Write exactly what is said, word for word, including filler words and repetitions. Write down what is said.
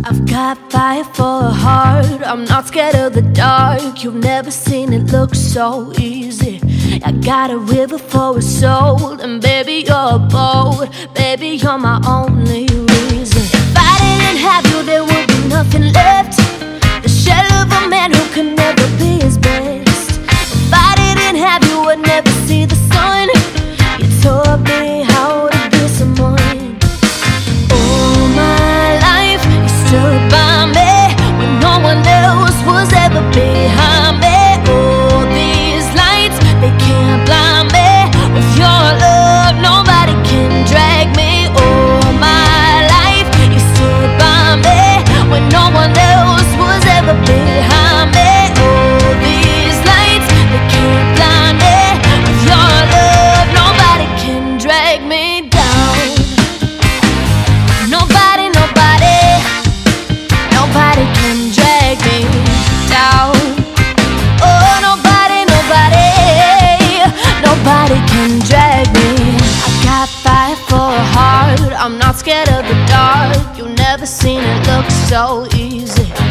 I've got fire for a heart, I'm not scared of the dark. You've never seen it look so easy. I got a river for a soul, and baby you're a boat. Baby you're my only reason. If I didn't have you there would be nothing left. The shell of a man who can never be his best. If I didn't have you I'd never see the sun. You taught me how to be someone. All my life you stood by me when no one else was ever behind me. All these lights, they can't blind me. With your love nobody can drag me. All my life you stood by me when no one else was ever behind me. All these lights, they can't blind me. With your love nobody can drag me down. Nobody, nobody, nobody can drag me down. Oh, nobody, nobody, nobody can drag me. I got fire for a heart, I'm not scared of the dark. You've never seen it look so easy.